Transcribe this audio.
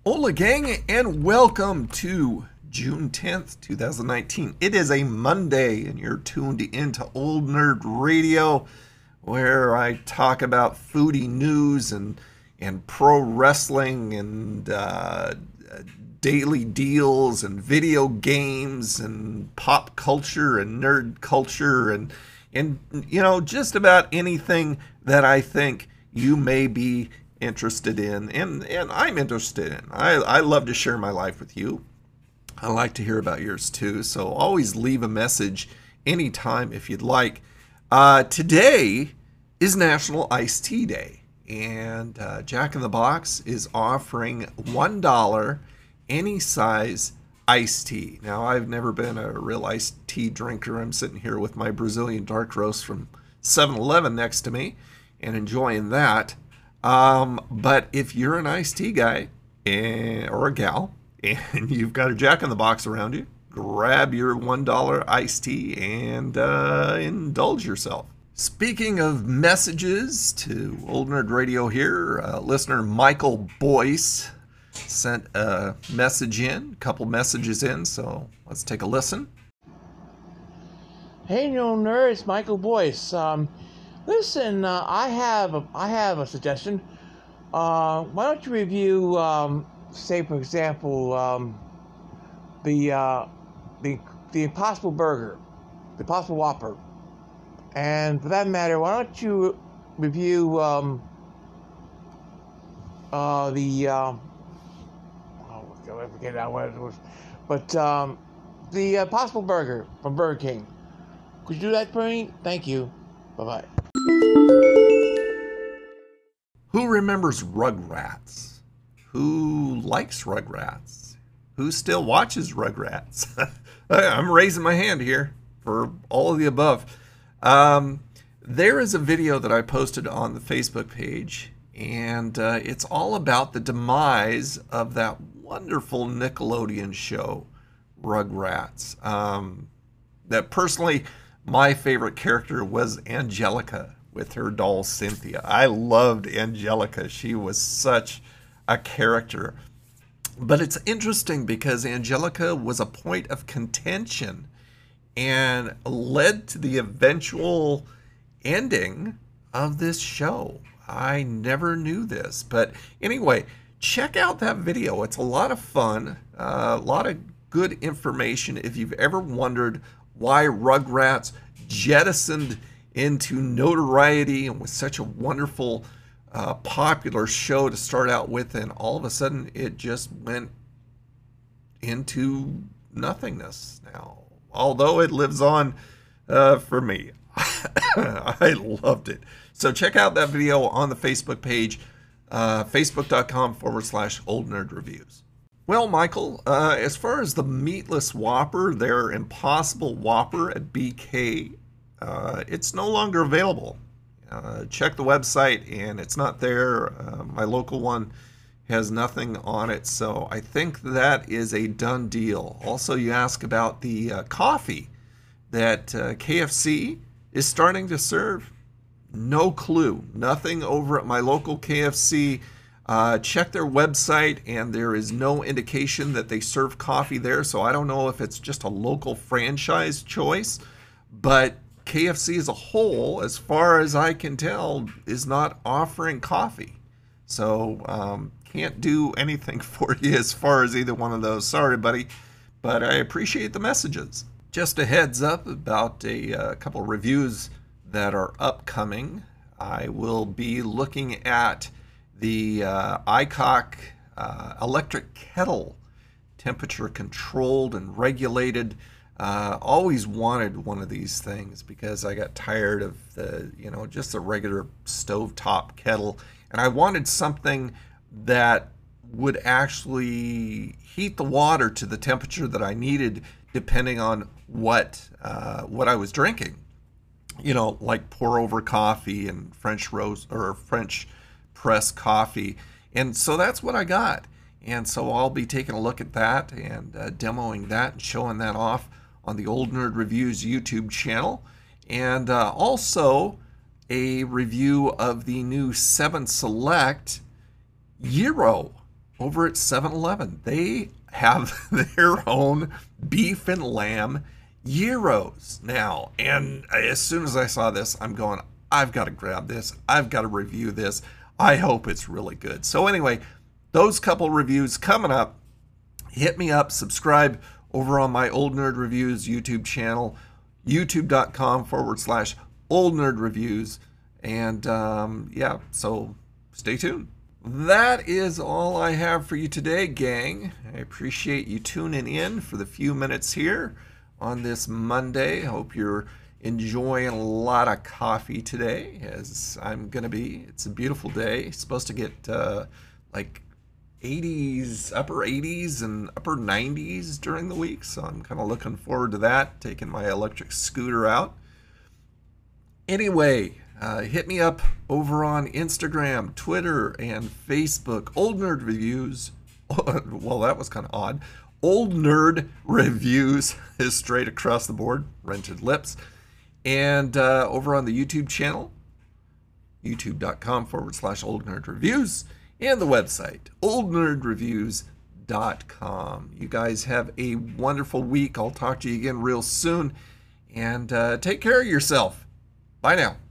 Hola gang, and welcome to June 10th, 2019. It is a Monday and you're tuned into Old Nerd Radio, where I talk about foodie news and pro wrestling and daily deals and video games and pop culture and nerd culture and you know, just about anything that I think you may be interested in and I'm interested in. I love to share my life with you. I like to hear about yours too, so always leave a message anytime if you'd like. Today is National Iced Tea Day, and Jack in the Box is offering $1 any size iced tea. Now, I've never been a real iced tea drinker. I'm sitting here with my Brazilian dark roast from 7-Eleven next to me and enjoying that. But if you're an iced tea guy or a gal and you've got a Jack in the Box around you, grab your $1 iced tea and indulge yourself. Speaking of messages to Old Nerd Radio here, listener Michael Boyce sent a message in, a couple messages in, so let's take a listen. Hey, no nerds, Michael Boyce. Listen, I have a suggestion. Why don't you review, say for example, the Impossible Burger, the Impossible Whopper, and for that matter, why don't you review I forget now what it was, but the Impossible Burger from Burger King. Could you do that for me? Thank you. Bye-bye. Who remembers Rugrats? Who likes Rugrats? Who still watches Rugrats? I'm raising my hand here for all of the above. There is a video that I posted on the Facebook page, and it's all about the demise of that wonderful Nickelodeon show, Rugrats. That personally, my favorite character was Angelica with her doll Cynthia. I loved Angelica. She was such a character. But it's interesting because Angelica was a point of contention and led to the eventual ending of this show. I never knew this. But anyway, check out that video. It's a lot of fun, a lot of good information. If you've ever wondered why Rugrats jettisoned into notoriety and was such a wonderful, popular show to start out with, and all of a sudden it just went into nothingness now. Although it lives on for me. I loved it. So check out that video on the Facebook page, facebook.com/Old Nerd Reviews. Well, Michael, as far as the meatless Whopper, their Impossible Whopper at BK, it's no longer available. Check the website and it's not there. My local one has nothing on it, so I think that is a done deal. Also, you ask about the coffee that KFC is starting to serve. No clue. Nothing over at my local KFC. Check their website and there is no indication that they serve coffee there, so I don't know if it's just a local franchise choice, but KFC as a whole, as far as I can tell, is not offering coffee. So can't do anything for you as far as either one of those. Sorry, buddy, but I appreciate the messages. Just a heads up about a couple reviews that are upcoming. I will be looking at the iCock electric kettle, temperature controlled and regulated. Always wanted one of these things because I got tired of the, just a regular stovetop kettle, and I wanted something that would actually heat the water to the temperature that I needed, depending on what I was drinking. Like pour over coffee and French roast or French press coffee. And so that's what I got. And so I'll be taking a look at that and demoing that and showing that off on the Old Nerd Reviews YouTube channel. And also a review of the new 7 Select Gyro over at 7-Eleven. They have their own beef and lamb gyros now. And as soon as I saw this, I'm going, I've got to grab this. I've got to review this. I hope it's really good. So anyway, those couple reviews coming up. Hit me up, subscribe over on my Old Nerd Reviews YouTube channel, youtube.com/Old Nerd Reviews. And yeah, so stay tuned. That is all I have for you today, gang. I appreciate you tuning in for the few minutes here on this Monday. Hope you're enjoying a lot of coffee today, as I'm going to be. It's a beautiful day. It's supposed to get like 80s, upper 80s and upper 90s during the week, so I'm kind of looking forward to that, taking my electric scooter out. Anyway, hit me up over on Instagram, Twitter, and Facebook. Old Nerd Reviews. Well, that was kind of odd. Old Nerd Reviews is straight across the board. Rented lips. And over on the YouTube channel, youtube.com/Old Nerd Reviews. And the website, oldnerdreviews.com. You guys have a wonderful week. I'll talk to you again real soon. And take care of yourself. Bye now.